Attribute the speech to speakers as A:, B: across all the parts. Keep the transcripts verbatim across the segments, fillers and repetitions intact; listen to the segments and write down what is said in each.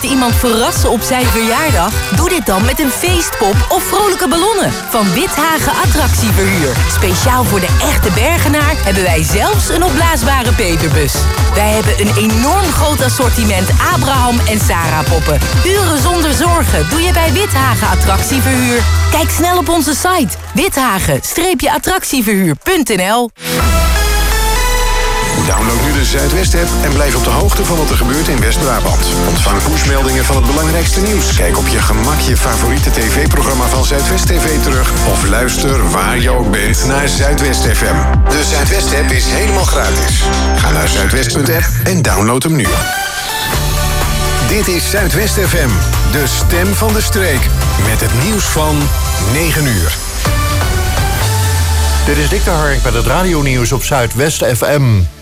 A: iemand verrassen op zijn verjaardag? Doe dit dan met een feestpop of vrolijke ballonnen van Withagen Attractieverhuur. Speciaal voor de echte Bergenaar hebben wij zelfs een opblaasbare peperbus. Wij hebben een enorm groot assortiment Abraham en Sarah poppen. Uren zonder zorgen doe je bij Withagen Attractieverhuur. Kijk snel op onze site withagen attractieverhuur punt n l.
B: Download nu de Zuidwest-app en blijf op de hoogte van wat er gebeurt in West-Brabant. Ontvang pushmeldingen van het belangrijkste nieuws. Kijk op je gemak je favoriete tv-programma van Zuidwest T V terug. Of luister waar je ook bent naar Zuidwest F M. De Zuidwest-app is helemaal gratis. Ga naar zuidwest punt app en download hem nu. Dit is Zuidwest F M, de stem van de streek. Met het nieuws van negen uur.
C: Dit is Dick de Hark met het radionieuws op Zuidwest F M.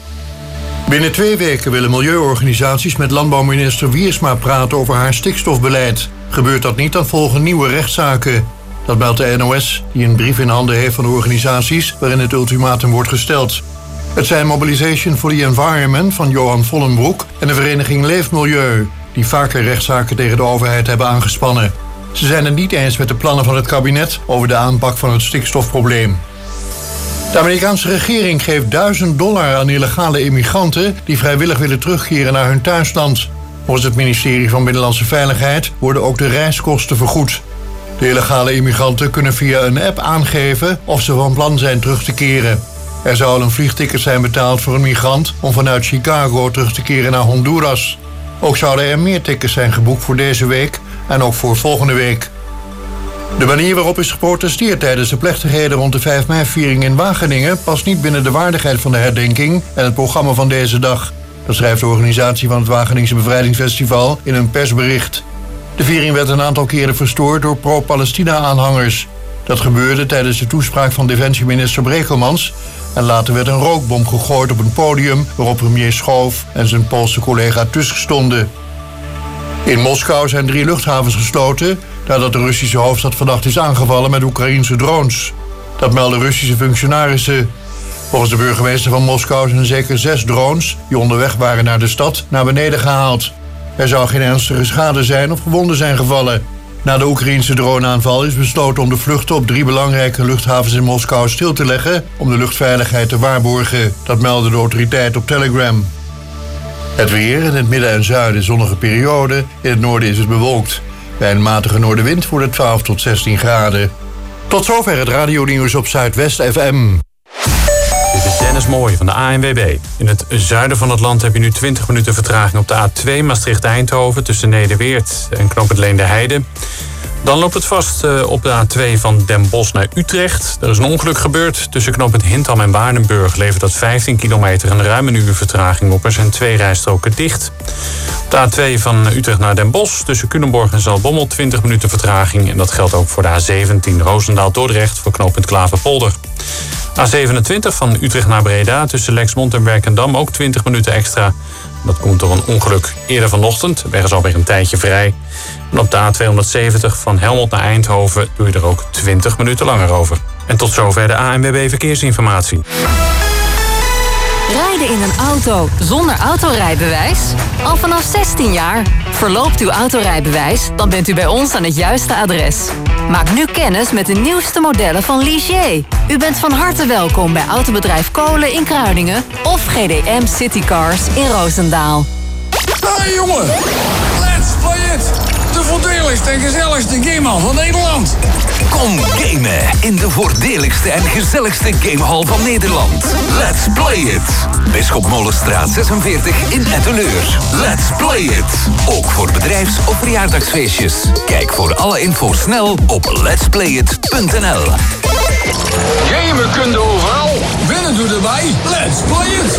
C: Binnen twee weken willen milieuorganisaties met landbouwminister Wiersma praten over haar stikstofbeleid. Gebeurt dat niet, dan volgen nieuwe rechtszaken. Dat meldt de N O S, die een brief in handen heeft van de organisaties waarin het ultimatum wordt gesteld. Het zijn Mobilization for the Environment van Johan Vollenbroek en de vereniging Leefmilieu, die vaker rechtszaken tegen de overheid hebben aangespannen. Ze zijn het niet eens met de plannen van het kabinet over de aanpak van het stikstofprobleem. De Amerikaanse regering geeft duizend dollar aan illegale immigranten die vrijwillig willen terugkeren naar hun thuisland. Volgens het ministerie van Binnenlandse Veiligheid worden ook de reiskosten vergoed. De illegale immigranten kunnen via een app aangeven of ze van plan zijn terug te keren. Er zou een vliegticket zijn betaald voor een migrant om vanuit Chicago terug te keren naar Honduras. Ook zouden er meer tickets zijn geboekt voor deze week en ook voor volgende week. De manier waarop is geprotesteerd tijdens de plechtigheden rond de vijf mei-viering in Wageningen past niet binnen de waardigheid van de herdenking en het programma van deze dag. Dat schrijft de organisatie van het Wageningse Bevrijdingsfestival in een persbericht. De viering werd een aantal keren verstoord door pro-Palestina-aanhangers. Dat gebeurde tijdens de toespraak van defensieminister Brekelmans en later werd een rookbom gegooid op een podium waarop premier Schoof en zijn Poolse collega Tusk stonden. In Moskou zijn drie luchthavens gesloten nadat de Russische hoofdstad vannacht is aangevallen met Oekraïense drones. Dat melden Russische functionarissen. Volgens de burgemeester van Moskou zijn zeker zes drones die onderweg waren naar de stad naar beneden gehaald. Er zou geen ernstige schade zijn of gewonden zijn gevallen. Na de Oekraïense droneaanval is besloten om de vluchten op drie belangrijke luchthavens in Moskou stil te leggen om de luchtveiligheid te waarborgen. Dat melden de autoriteiten op Telegram. Het weer in het midden en zuiden zonnige periode. In het noorden is het bewolkt. Bij een matige noordenwind wordt het twaalf tot zestien graden. Tot zover het radionieuws op Zuidwest F M.
D: Dit is Dennis Mooij van de A N W B. In het zuiden van het land heb je nu twintig minuten vertraging op de A twee Maastricht-Eindhoven tussen Nederweert en Knooppunt Leenderheide. Dan loopt het vast op de A twee van Den Bosch naar Utrecht. Er is een ongeluk gebeurd. Tussen knooppunt Hintham en Waardenburg levert dat vijftien kilometer en ruim een uur vertraging op. Er zijn twee rijstroken dicht. Op de A twee van Utrecht naar Den Bosch tussen Culemborg en Zaltbommel twintig minuten vertraging. En dat geldt ook voor de A zeventien Roosendaal-Dordrecht voor knooppunt Klaverpolder. A zevenentwintig van Utrecht naar Breda tussen Lexmond en Werkendam ook twintig minuten extra. Dat komt door een ongeluk eerder vanochtend. De weg is alweer een tijdje vrij. En op de A tweehonderdzeventig van Helmond naar Eindhoven doe je er ook twintig minuten langer over. En tot zover de A N W B Verkeersinformatie.
A: Rijden in een auto zonder autorijbewijs? Al vanaf zestien jaar. Verloopt uw autorijbewijs? Dan bent u bij ons aan het juiste adres. Maak nu kennis met de nieuwste modellen van Ligier. U bent van harte welkom bij autobedrijf Kolen in Kruiningen of G D M Citycars in Roosendaal.
E: Hey jongen, let's play it! De voordeligste en gezelligste gamehal van Nederland.
F: Kom gamen in de voordeligste en gezelligste gamehal van Nederland. Let's play it! Bisschop Molenstraat zesenveertig in Etteleur. Let's play it! Ook voor bedrijfs- of verjaardagsfeestjes. Kijk voor alle info snel op lets play it punt n l.
E: Gamen kun je overal. Winnen doe erbij. Let's play it!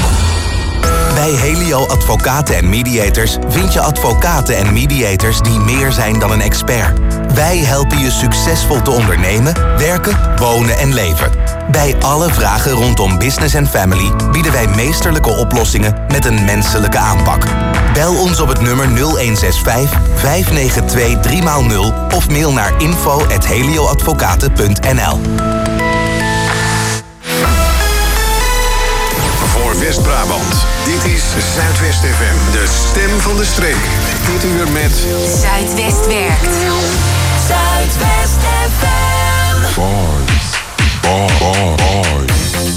G: Bij Helio Advocaten en Mediators vind je advocaten en mediators die meer zijn dan een expert. Wij helpen je succesvol te ondernemen, werken, wonen en leven. Bij alle vragen rondom business en family bieden wij meesterlijke oplossingen met een menselijke aanpak. Bel ons op het nummer nul een zes vijf, vijf negen twee, drie nul of mail naar info at helioadvocaten punt n l.
B: Voor West-Brabant, dit is Zuidwest F M, de stem van de streek. dit uur met...
A: Zuidwest werkt. Zuidwest F M.
H: Boys. Boys. Boys.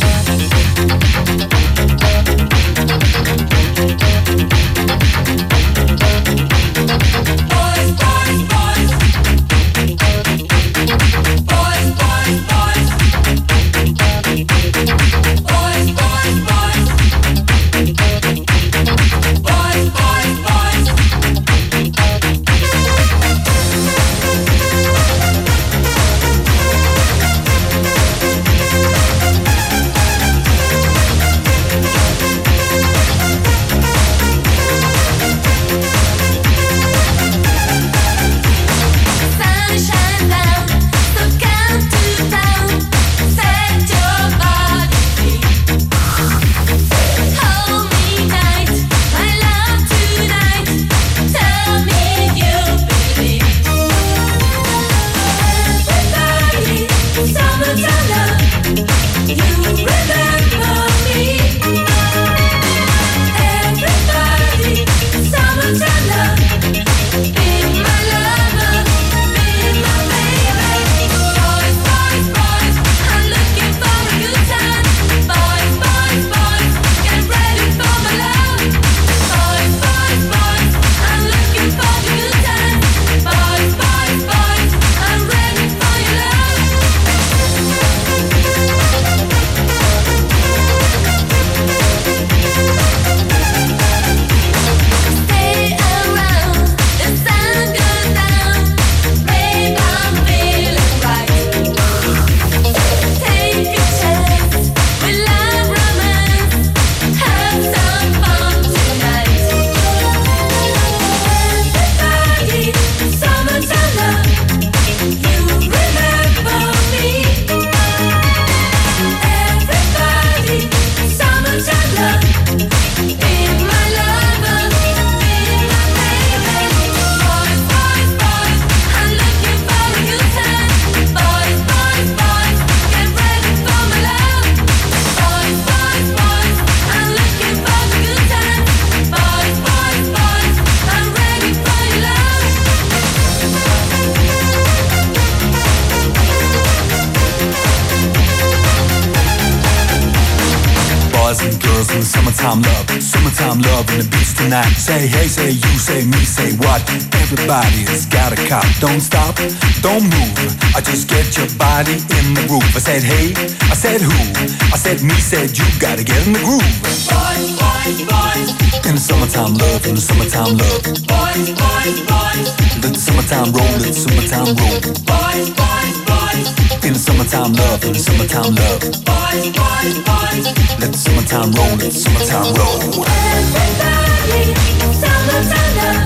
I: Say hey, say you, say me, say what? Everybody's got a cop. Don't stop, don't move. I just get your body in the groove. I said hey, I said who? I said me, said you. Gotta get in the groove.
J: Boys, boys, boys.
I: In the summertime love, in the summertime love.
J: Boys, boys, boys.
I: Let the summertime roll, let the summertime roll.
J: Boys, boys, boys.
I: In the summertime love, in the summertime love.
J: Boys, boys, boys.
I: Let the summertime roll, let the summertime roll.
J: Everybody, summertime love.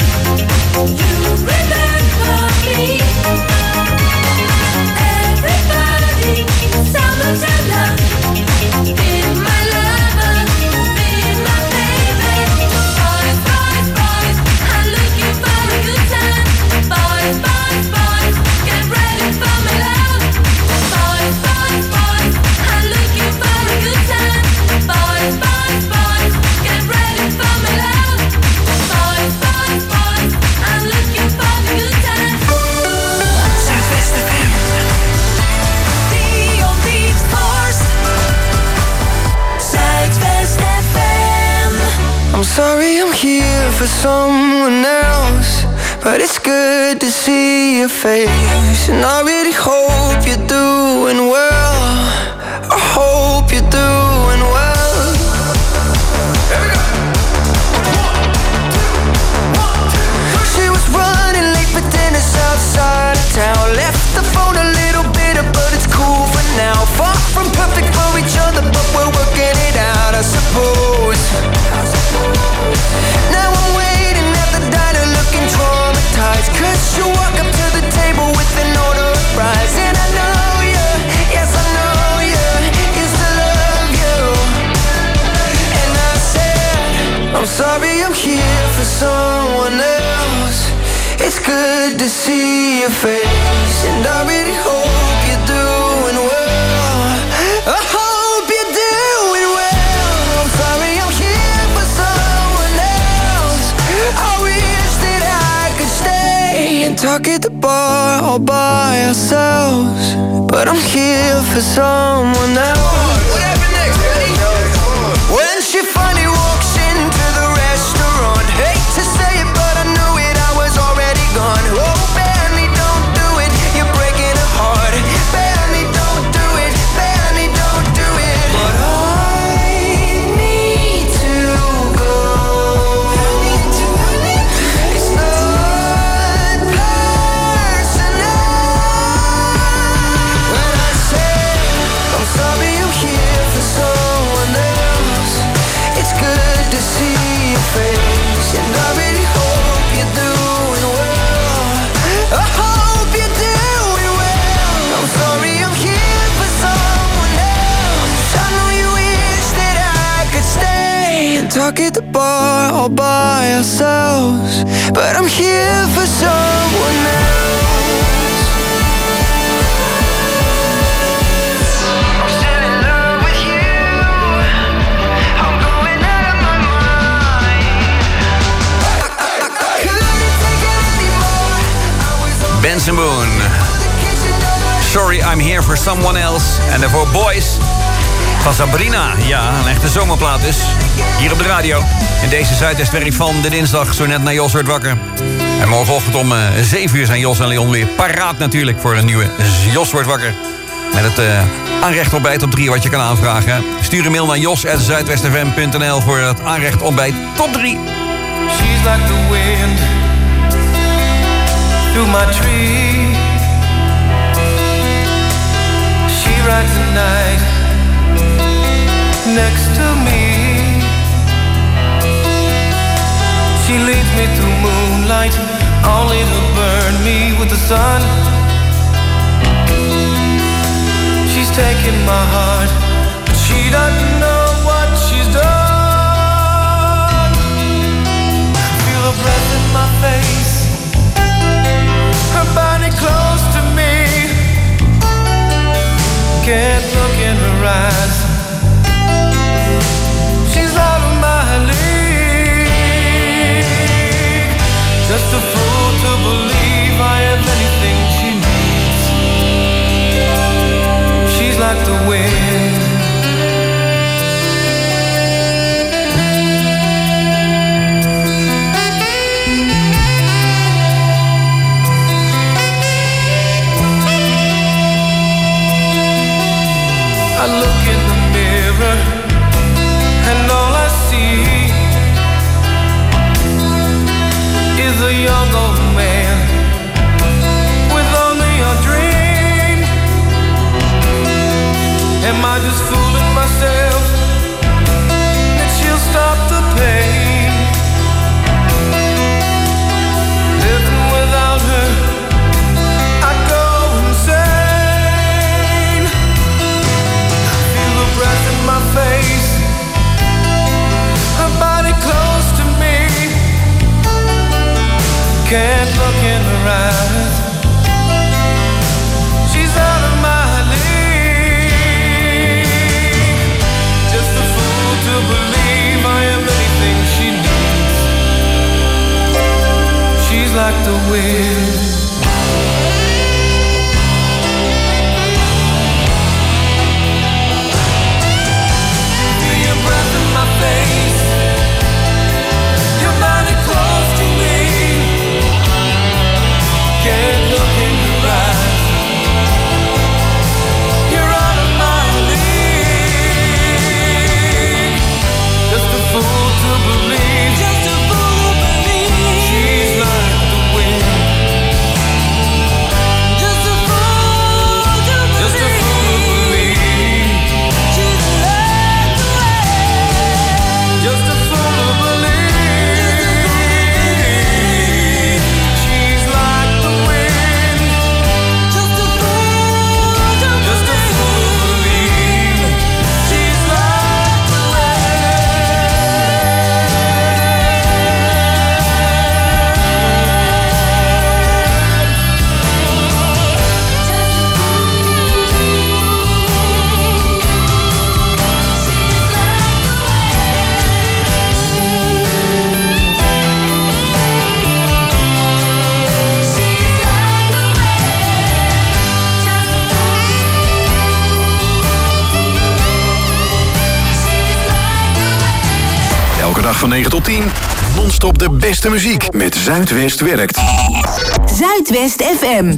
J: You remember me. Everybody, summertime love. Be my lover, be my baby. Boys, boys, boys. I'm looking for a good time. Boys, boys, boys. Get ready for my love. Boys, boys, boys. I'm looking for a good time. Boys, boys, boys. Get ready for my love. Boys, boys, boys. I'm looking for a good time. Zuidwest F M. The only force. Zuidwest F M.
K: I'm sorry I'm here for someone else, but it's good to see your face. And I really hope you're doing well. I hope you're doing well. Here we go. One, two, one, two. She was running late for dinner outside of town. Left the phone a little bitter, but it's cool for now. Far from perfect for each other, but we're working it out, I suppose. Now I'm waiting at the diner looking traumatized, 'cause you walk up to the table with an order of fries. And I know you, yes I know you, used to love you. And I said, I'm sorry I'm here for someone else. It's good to see your face, and I really hope you're doing well. I hope you're doing well. I'm sorry I'm here for someone else. I wish that I talk at the bar all by ourselves, but I'm here for someone else. Whatever next, ready? When she finally walks into the restaurant, hate to say it, but I knew it, I was already gone. Oh, Benny, don't do it, you're breaking her heart. Benny, don't do it, Benny, don't do it. But I need to go. It's not personal. When I say I'm sorry, I'm here for someone else. It's good to see your face, and I really hope you're doing well. I hope you're doing well. I'm sorry, I'm here for someone else. I know you wish that I could stay and talk at the bar all by ourselves, but I'm here for someone else. I'm still in love with you. I'm going out of my mind. Couldn't take it anymore. I was on
L: Benson Boone.
K: the kitchen door.
L: Sorry, I'm here for someone else. En daarvoor Boys van Sabrina. Ja, een echte zomerplaat dus. Hier op de radio. In deze Zuidwestwerk van de dinsdag. Zo net naar Jos wordt wakker. En morgenochtend om uh, zeven uur zijn Jos en Leon weer paraat natuurlijk voor een nieuwe Jos wordt wakker. Met het uh, aanrechtontbijt op drie wat je kan aanvragen. Stuur een mail naar jos at zuidwestfm punt n l voor het aanrechtontbijt top drie.
K: She's like the wind through my tree. She rides the night next to me. She leads me through moonlight, only to burn me with the sun. She's taking my heart, but she doesn't know what she's done. Feel her breath in my face, her body close to me. Can't look in her eyes, she's out of my league. Just a fool to believe I have anything she needs. She's like the wind. I look in the mirror and all I see is a young old man with only a dream. Am I just fooling myself that she'll stop the pain? Living without her, I go insane. Feel the breath in my face, her body close to me. Can't look in her eyes, she's out of my league. Just a fool to believe I am anything she needs. She's like the wind. Feel your breath in my face, your body close to me. Can't look in your eyes, you're out of my league. Just a fool to believe, just a fool to believe. She's like the wind.
B: Zaterdag van negen tot tien. Non-stop de beste muziek met Zuidwest werkt.
A: Zuidwest F M.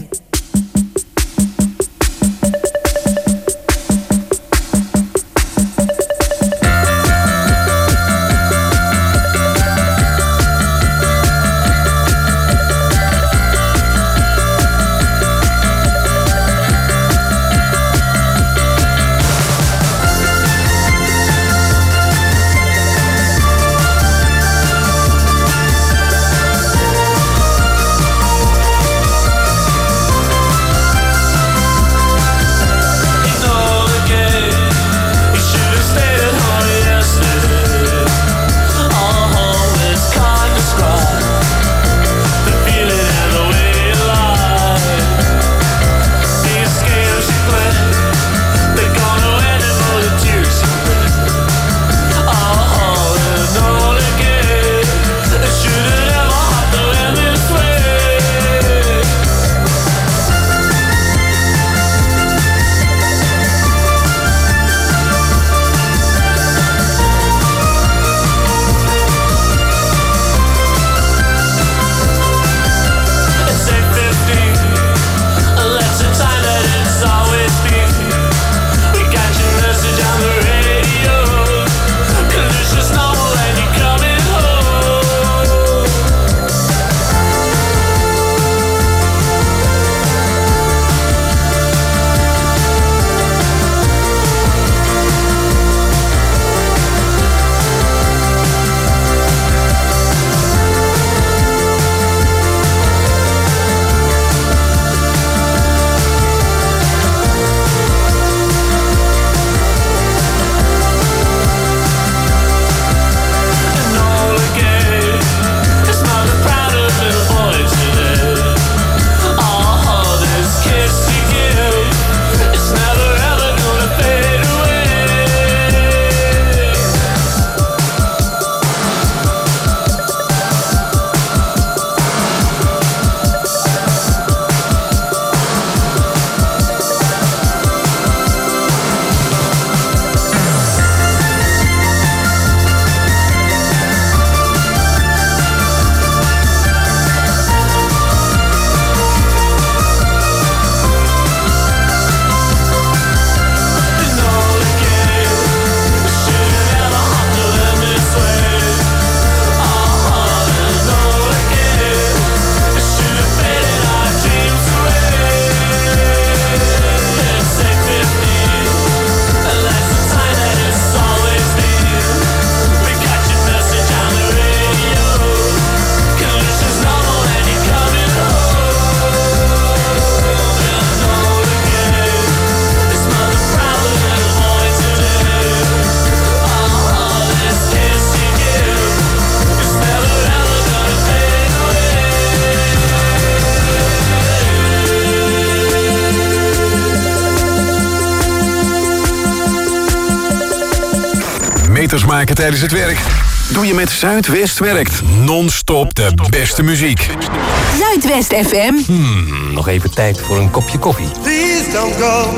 B: Meters maken tijdens het werk? Doe je met Zuidwest werkt. Non-stop de beste muziek.
A: Zuidwest F M.
M: Hmm, nog even tijd voor een kopje koffie.
K: Please don't go.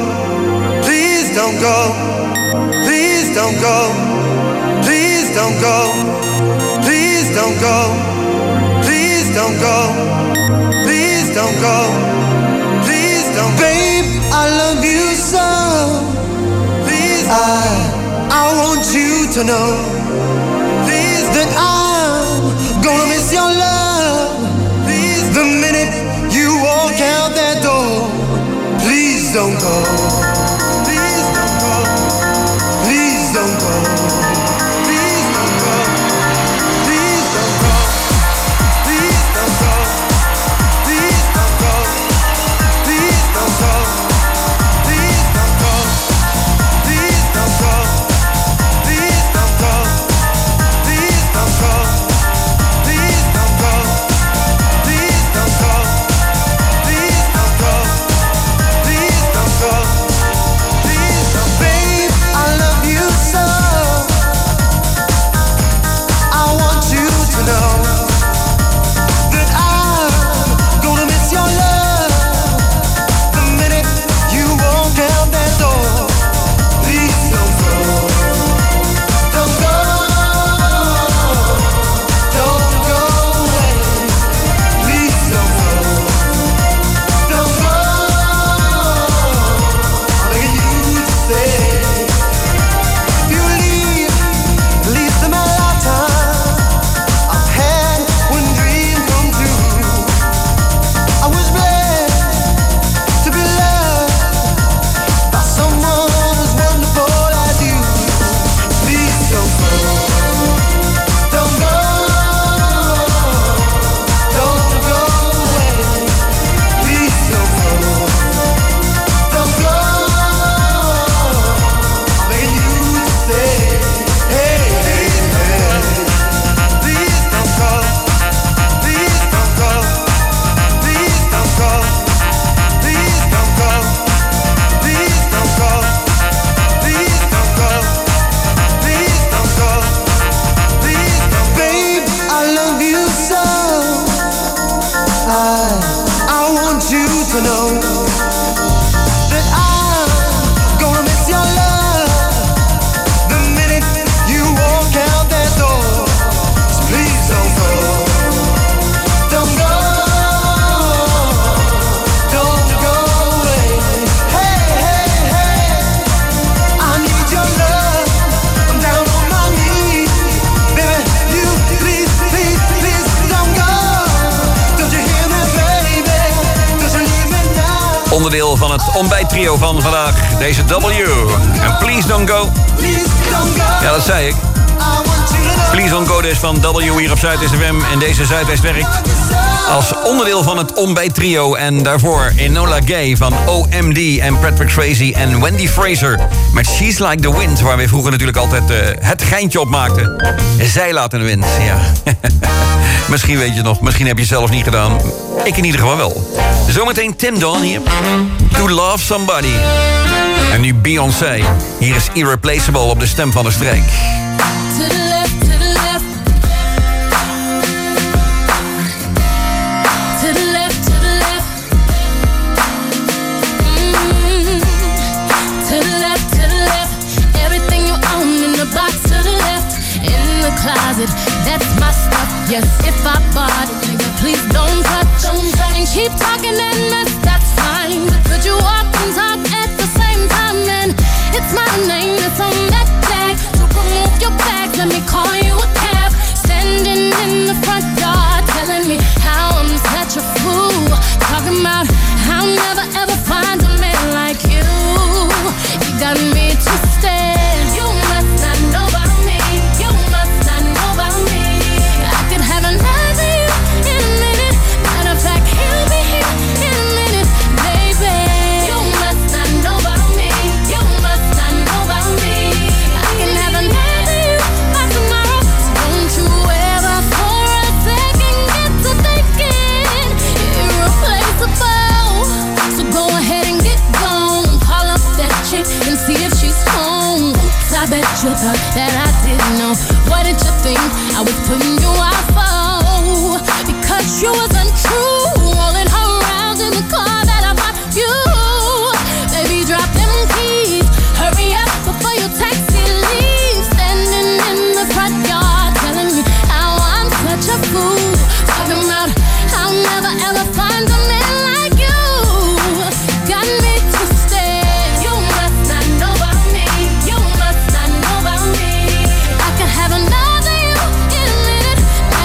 K: Please don't go. Please don't go. Please don't go. Please don't go. Please don't go. Please don't go. Please don't go. Babe, I love you so. Please I, I want you to know. Please that I'm gonna miss your love. Please the minute you walk out that door. Please don't go. Please don't go. Please don't go. Please don't go. Please don't go. Please don't go. Please don't go. Please don't go. Please don't go. Please don't go. Please don't go. Please don't go. Please don't go. Please don't go. Please don't go. Please don't go. to know that I'm gonna miss your love the minute you walk out that door. So please don't go, don't go, don't go away. Hey, hey, hey, I need your love. I'm down on my knees, baby. You please, please, please don't go. Don't you hear me, baby? Don't you leave me now.
L: Onderdeel van het ontbijttrio van vandaag. Deze W. En Please Don't Go.
K: Please don't go.
L: Ja, dat zei ik.
K: I want you to know.
L: Please Don't Go dus van W hier op Zuidwest F M. En deze Zuidwest werkt als onderdeel van het ontbijttrio. En daarvoor Enola Gay van O M D en Patrick Swayze en Wendy Fraser met She's Like the Wind. Waar we vroeger natuurlijk altijd uh, het geintje op maakten. Zij laat in de wind, ja. Misschien weet je het nog, misschien heb je het zelf niet gedaan. Ik in ieder geval wel. Zometeen Tim Dawn hier. To Love Somebody. En nu Beyoncé. Hier is Irreplaceable op de stem van de streek.
J: To the left, to the left. To the left, to the left. Mm. To the left, to the left. Everything you own in the box to the left. In the closet, that's my stuff. Yes, if I bought it, nigga, please don't touch. Don't touch. And keep talking that mess, that's fine. But could you walk and talk at the same time? Then it's my name that's on that tag. So remove your bags, let me call you a cab. Standing in the front yard, telling me how I'm such a fool. Talking about how I'll never ever find a man like you. You got me twisted. You must not know about me. You must not know about me. I could have another you in a minute. Matter of fact, he'll be here in a minute, baby. You must not know about me. You must not know about me. I can have another you by tomorrow. So don't you ever for a second get to thinking irreplaceable. So go ahead and get gone. Call up that chick and see if she's home. Oops, I bet you thought that I didn't know. What did you think I was putting you out for? Because you was untrue. Rolling her around in the car that I bought you. Baby, drop them keys. Hurry up before your taxi leaves. Standing in the front yard, telling me how I'm such a fool. Talking about I'll never ever find a man like you. Got me twisted. You must not know about me. You must not know about me. I could have another you in a minute.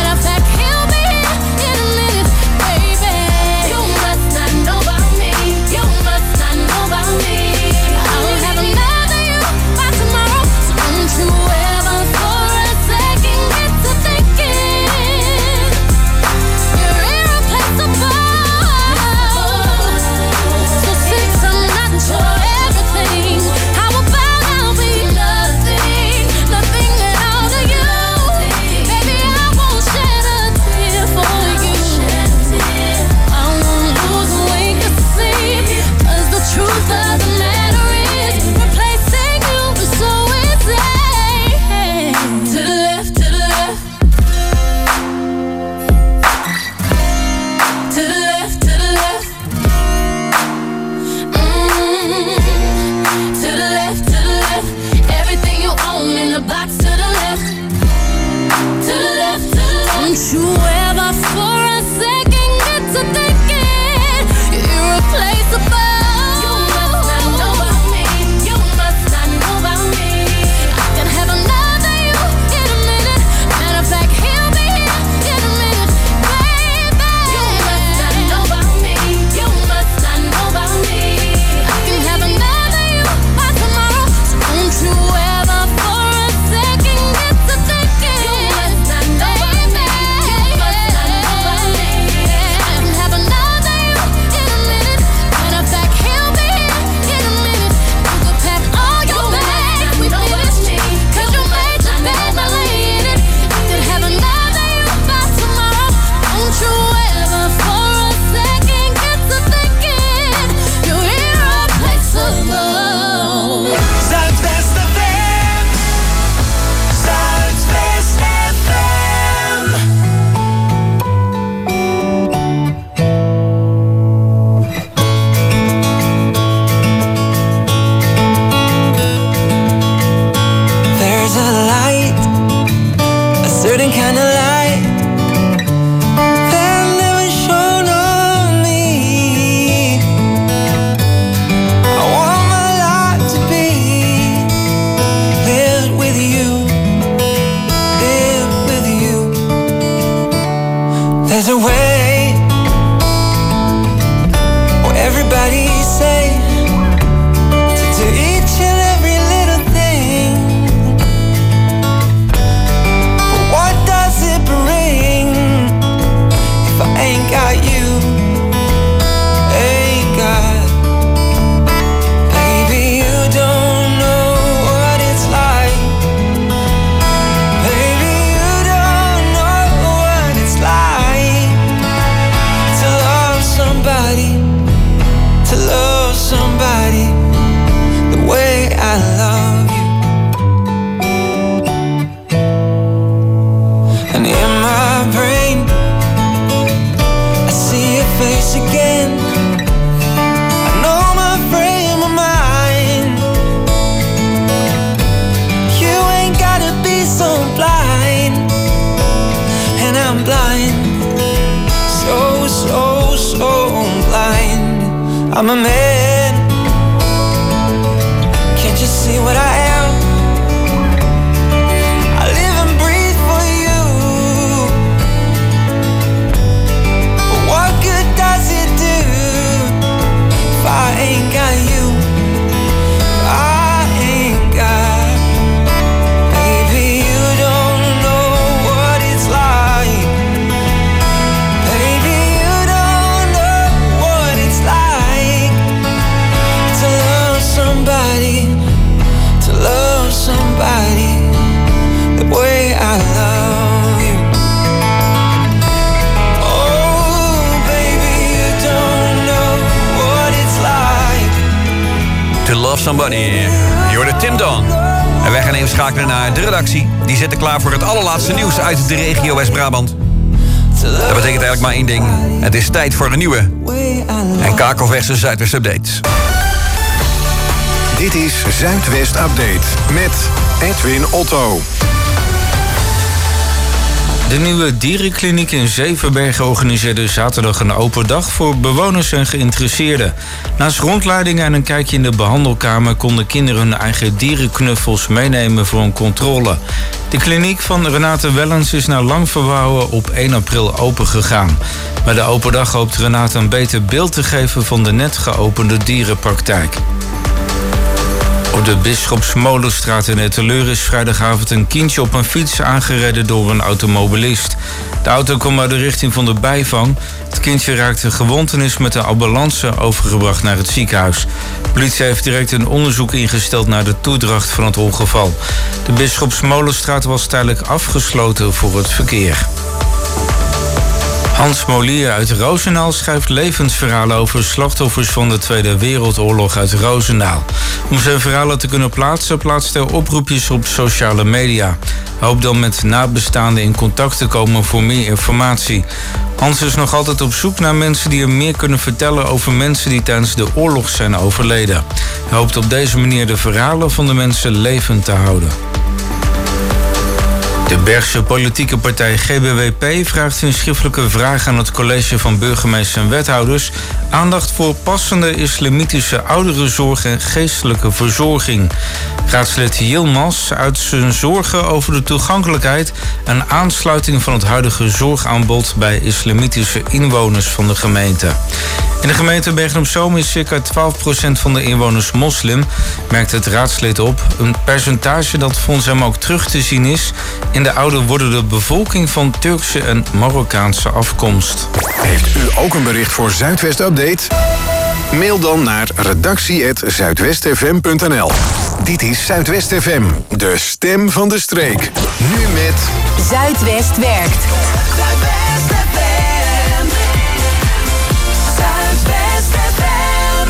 K: I'm a man. Can't you see what I am? I live and breathe for you. But what good does it do if I ain't got you? I ain't got. Baby, you don't know what it's like. Baby, you don't know what it's like to love somebody, to love somebody the way I love you. Oh, baby, you don't know what it's like.
L: To love somebody. Je hoorde Tim Dawn. En wij gaan even schakelen naar de redactie. Die zitten klaar voor het allerlaatste nieuws uit de regio West-Brabant. Dat betekent eigenlijk maar één ding. Het is tijd voor een nieuwe en kakelverse Zuidwest Update.
B: Dit is Zuidwest Update met Edwin Otto.
N: De nieuwe dierenkliniek in Zevenbergen organiseerde zaterdag een open dag voor bewoners en geïnteresseerden. Naast rondleidingen en een kijkje in de behandelkamer konden kinderen hun eigen dierenknuffels meenemen voor een controle. De kliniek van Renate Wellens is na lang verbouwen op één april open gegaan. Bij de open dag hoopt Renate een beter beeld te geven van de net geopende dierenpraktijk. Op de Bisschopsmolenstraat in Etteleur is vrijdagavond een kindje op een fiets aangereden door een automobilist. De auto kwam uit de richting van de bijvang. Het kindje raakte gewond en is met de ambulance overgebracht naar het ziekenhuis. De politie heeft direct een onderzoek ingesteld naar de toedracht van het ongeval. De Bisschopsmolenstraat was tijdelijk afgesloten voor het verkeer. Hans Molier uit Roosendaal schrijft levensverhalen over slachtoffers van de Tweede Wereldoorlog uit Roosendaal. Om zijn verhalen te kunnen plaatsen, plaatst hij oproepjes op sociale media. Hij hoopt dan met nabestaanden in contact te komen voor meer informatie. Hans is nog altijd op zoek naar mensen die hem meer kunnen vertellen over mensen die tijdens de oorlog zijn overleden. Hij hoopt op deze manier de verhalen van de mensen levend te houden. De Bergse politieke partij G B W P vraagt in schriftelijke vraag aan het college van burgemeesters en wethouders aandacht voor passende islamitische ouderenzorg en geestelijke verzorging. Raadslid Yilmaz uit zijn zorgen over de toegankelijkheid en aansluiting van het huidige zorgaanbod bij islamitische inwoners van de gemeente. In de gemeente Bergen-op-Zoom is circa twaalf procent van de inwoners moslim, merkt het raadslid op. Een percentage dat volgens hem ook terug te zien is in de ouder wordende bevolking van Turkse en Marokkaanse afkomst.
B: Heeft u ook een bericht voor Zuidwest Update? Mail dan naar redactie at zuidwestfm punt n l. Dit is Zuidwest F M, de stem van de streek. Nu met
A: Zuidwest werkt.
J: Zuidwest F M. Zuidwest F M.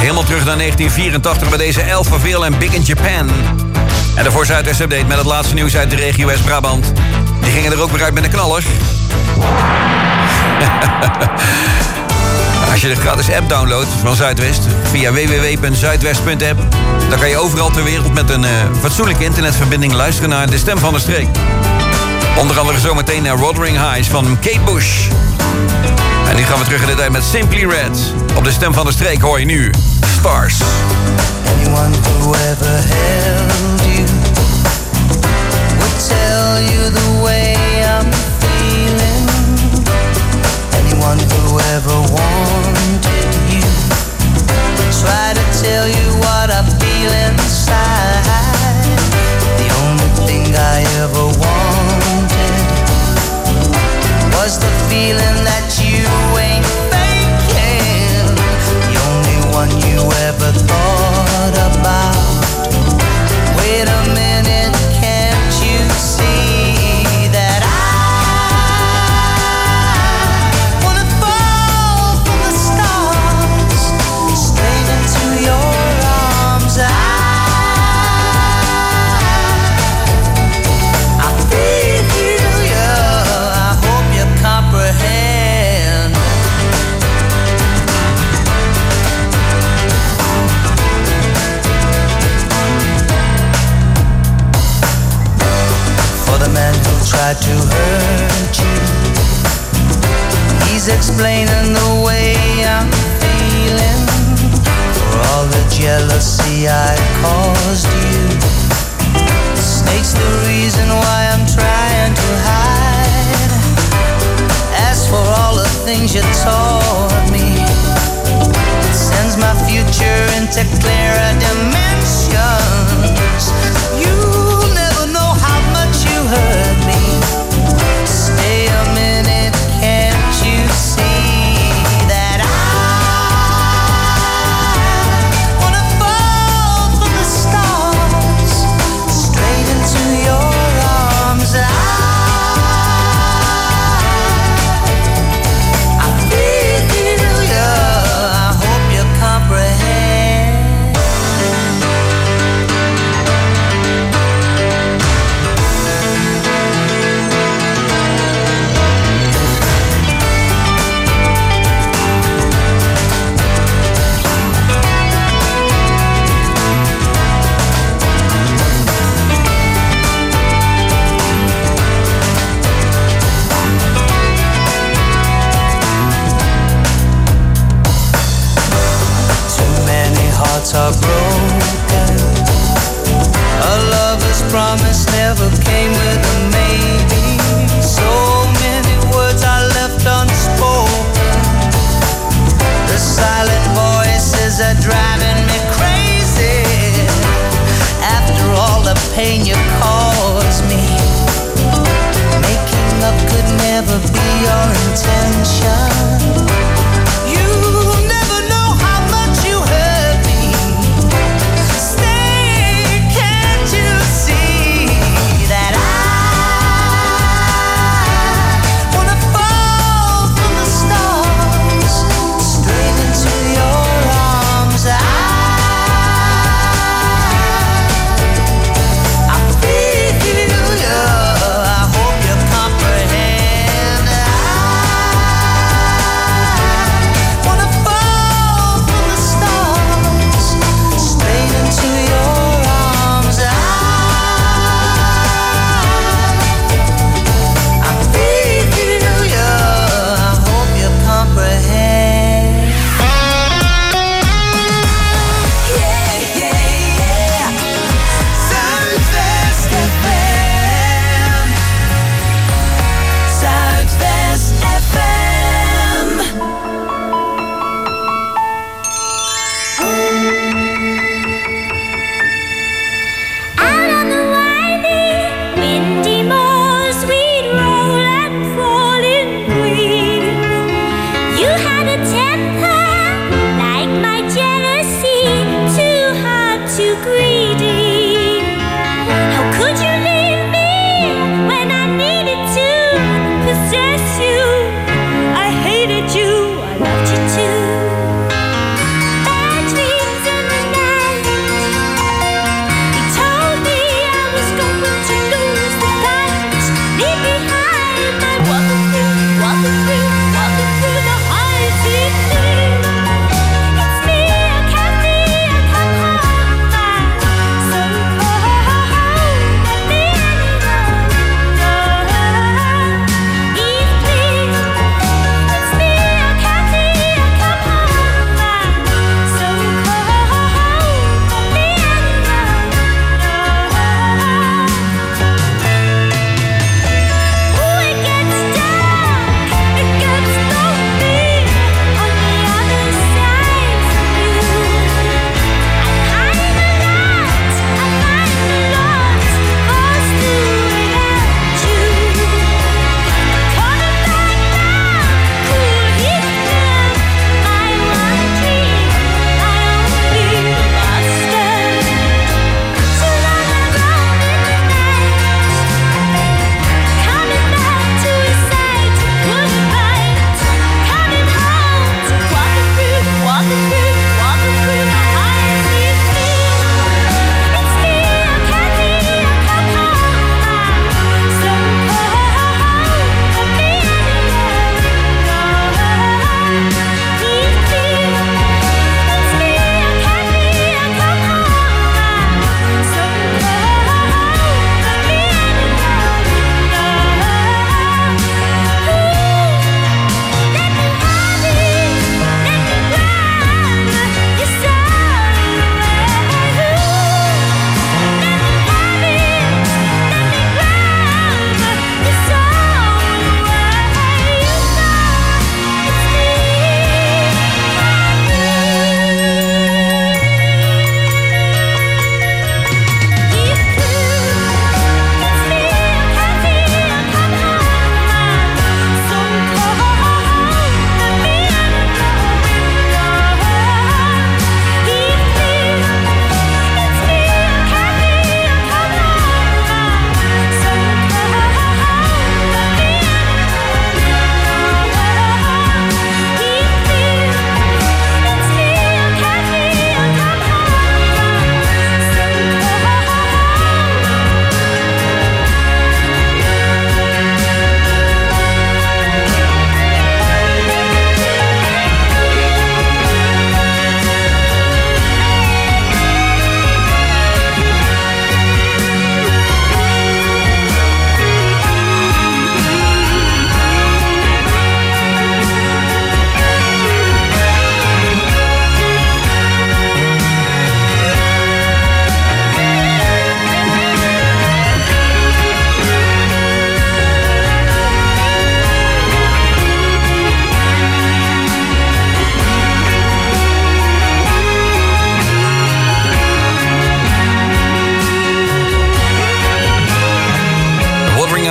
L: helemaal terug naar negentien vierentachtig... bij deze Alphaville en Big in Japan. En daarvoor Zuidwest Update met het laatste nieuws uit de regio West-Brabant. Die gingen er ook weer uit met de knallers. Als je de gratis app downloadt van Zuidwest via w w w punt zuidwest punt app... dan kan je overal ter wereld met een uh, fatsoenlijke internetverbinding luisteren naar De Stem van de Streek. Onder andere zometeen naar Wuthering Heights van Kate Bush. En nu gaan we terug in de tijd met Simply Red. Op De Stem van de Streek hoor je nu Stars.
K: Anyone who ever held you would tell you the way I'm feeling. Anyone who ever wanted you try to tell you what I feel inside. The only thing I ever wanted was the feeling that you ain't faking. The only one you ever thought about. Wait a minute, can't you see that I wanna fall from the stars straight into your arms? I, I feel you, I hope you comprehend. For the man who tried to hurt you, he's explaining the way I'm feeling. For all the jealousy I caused you, the snake's the reason why I'm trying to hide. As for all the things you taught me, it sends my future into clearer dimensions. You'll never know how much you hurt me. Stay a minute, can't you see that I wanna fall from the stars straight into your arms? I, I feel you, I hope you comprehend. Too many hearts are broken. A lover's promise never came with a maybe. So many words are left unspoken. The silent voices are driving me crazy. After all the pain you caused me, making up could never be your intention. You'll never know how much you hurt me. Stay, can't you see that I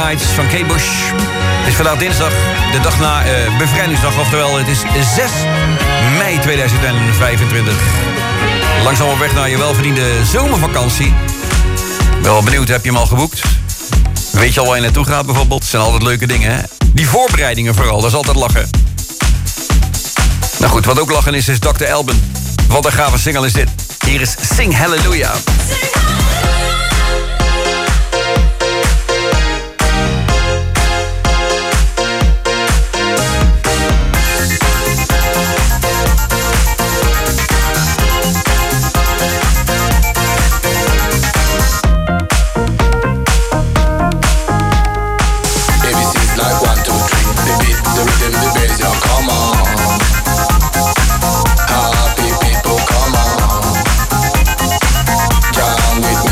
L: Nights van Kate Bush. Het is vandaag dinsdag, de dag na uh, bevrijdingsdag. Oftewel, het is zes mei tweeduizend vijfentwintig. Langzaam op weg naar je welverdiende zomervakantie. Wel benieuwd, heb je hem al geboekt? Weet je al waar je naartoe gaat bijvoorbeeld? Het zijn altijd leuke dingen, hè? Die voorbereidingen vooral, dat is altijd lachen. Nou goed, wat ook lachen is, is dokter Alban. Wat een gave single is dit. Hier is Sing Hallelujah.
O: Happy people, come on. Jam with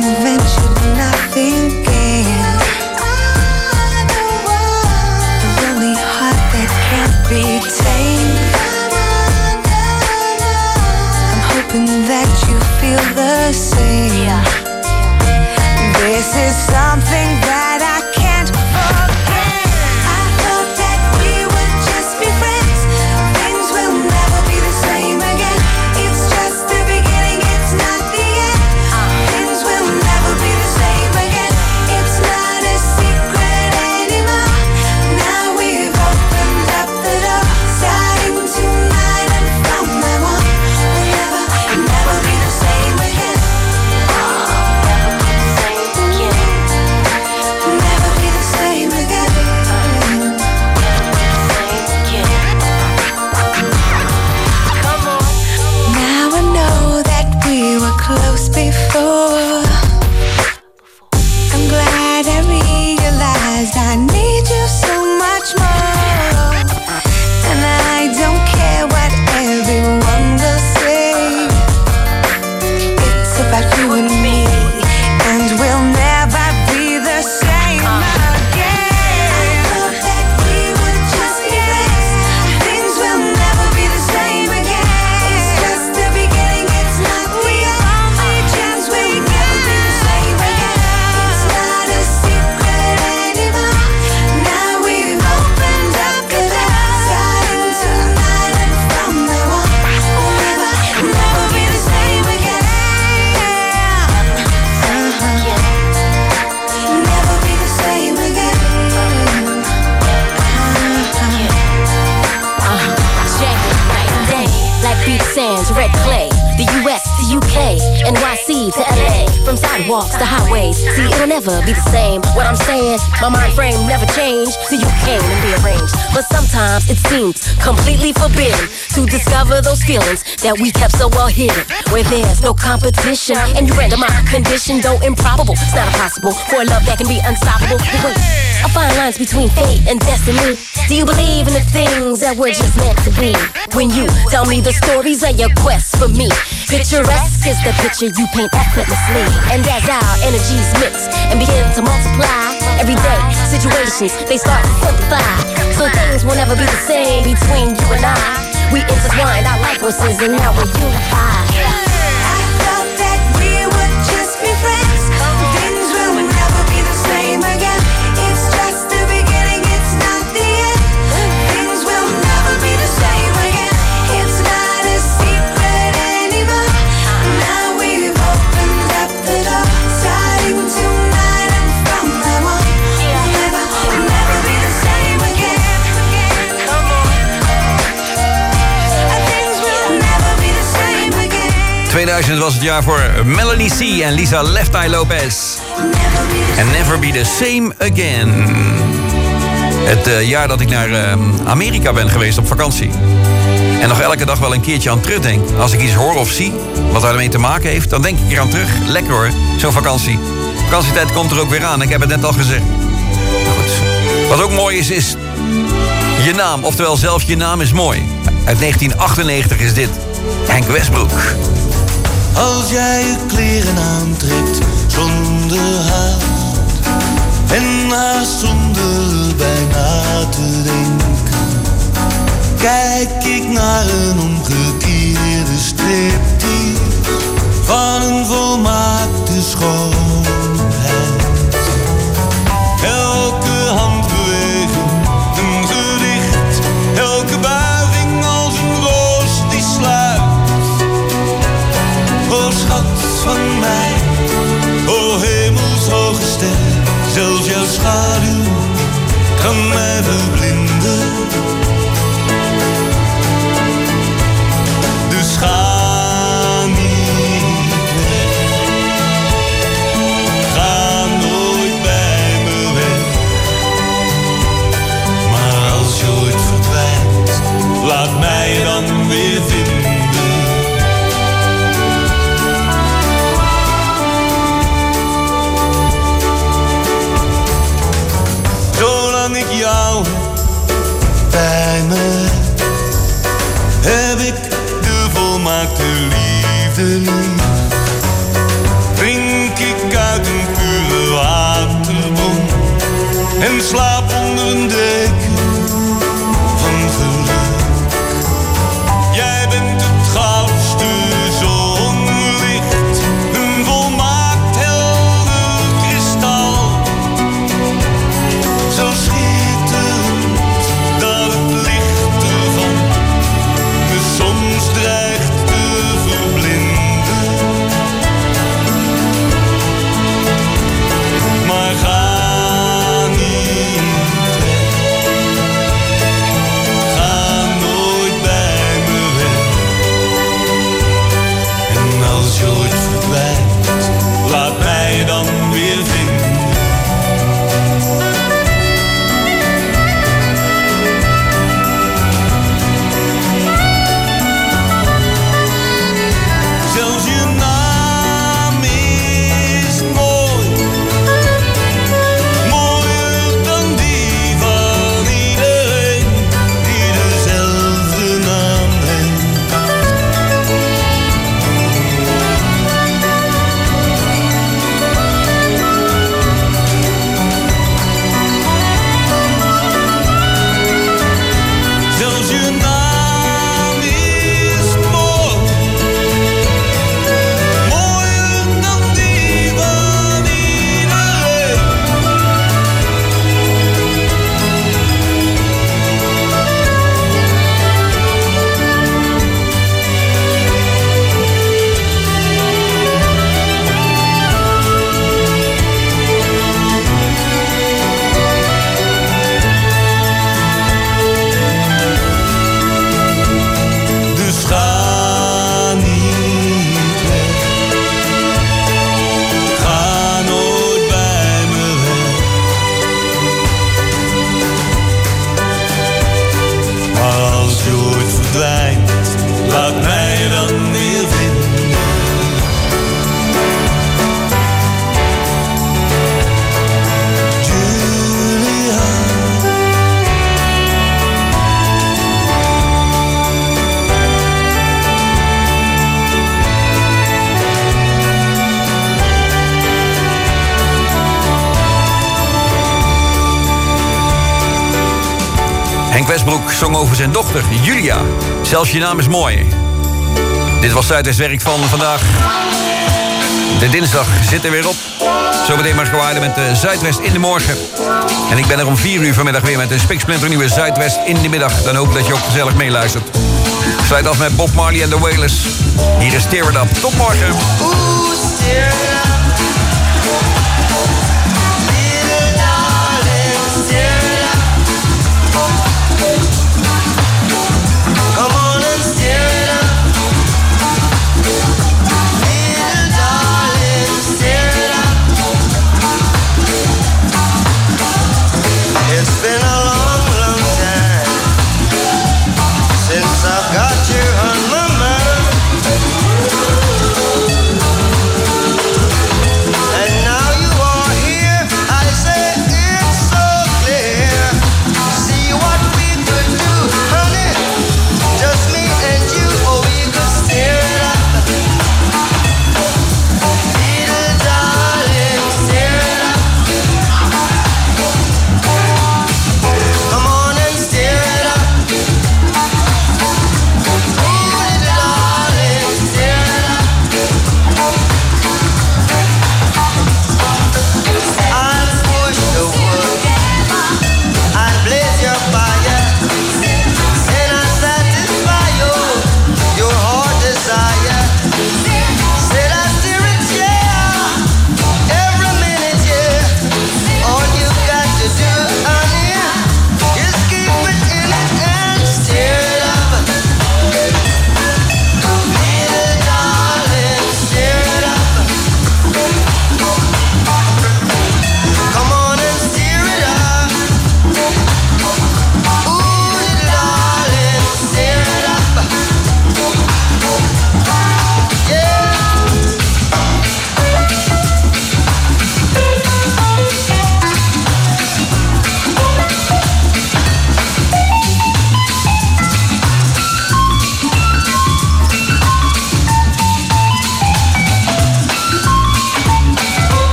K: invention nothing gained. A lonely heart that can't be tamed. I'm hoping that you feel the same. This is something that I can't forget. I thought that we would just be friends. Things will never be the same again. It's just the beginning, it's not the end. Things will never be the same again. It's not a secret anymore. Now we've opened up the door. Starting tonight and from now on, we'll never, never be the same again. Never be the same again. Now I know that we were close before. I'm glad I realized I need you so much more. And I don't care what everyone will say. It's about you and me, and we'll never be the same again. I thought that we would just be friends. Things will never be the same again. It's just the beginning, it's not the only chance. We'll never be the same again. It's not a secret anymore. Now we've opened up the door. Starting tonight and from now on, we'll never, never be the same again. Uh-huh. Never be the same again.
O: Check it, night and day. Like beach sands, red clay. The U S to U K, N Y C to L A. From sidewalks to highways. See, it'll never be the same. What I'm saying, my mind frame never changed. See, you came and rearranged. But sometimes it seems completely forbidden to discover those feelings that we kept so well hidden. Where there's no competition, and you render my condition, though improbable. It's not impossible for a love that can be unstoppable. But wait, I find lines between fate and destiny. Do you believe in the things that we're just meant to be? When you tell me the stories of your quest for me, picturesque is the picture you paint effortlessly. And as our energies mix and begin to multiply, everyday situations, they start to simplify. So things will never be the same between you and I. We intertwined our life forces and now we're unified.
K: I thought that we would just be friends. Things will never be the same again. It's just the beginning, it's not the end. Things will never be the same again. It's not a secret anymore. Now we've opened up the door. Starting tonight and from now on, we'll never, never be the same again. Come on. Things will never be the same again.
L: tweeduizend was het jaar voor Melanie C. en Lisa Left Eye Lopez. And Never Be The Same Again. Het uh, jaar dat ik naar uh, Amerika ben geweest op vakantie. En nog elke dag wel een keertje aan terugdenk. Als ik iets hoor of zie wat daarmee te maken heeft, dan denk ik eraan terug. Lekker hoor, zo'n vakantie. Vakantietijd komt er ook weer aan, ik heb het net al gezegd. Goed. Wat ook mooi is, is je naam. Oftewel, zelf je naam is mooi. Uit negentien achtennegentig is dit Henk Westbroek.
P: Als jij je kleren aantrekt zonder haast en haast zonder bijna te denken, kijk ik naar een omgekeerde striptease van een volmaakte schoonheid. Elke handbeweging een gedicht, elke buiging als een roos die sluit. O schat van mij, o hemelshoge ster, zelfs jouw schaduw kan mij verblinden. Dus ga niet weg, ga nooit bij me weg. Maar als je ooit verdwijnt, laat mij dan weer vinden.
L: Westbroek zong over zijn dochter, Julia. Zelfs je naam is mooi. Dit was Zuidwestwerk van vandaag. De dinsdag zit er weer op. Zometeen maar gewaarden met de Zuidwest in de morgen. En ik ben er om vier uur vanmiddag weer met een spiksplinternieuwe Zuidwest in de middag. Dan hoop ik dat je ook gezellig meeluistert. Ik sluit af met Bob Marley en de Wailers. Hier is Tear It Up. Tot morgen.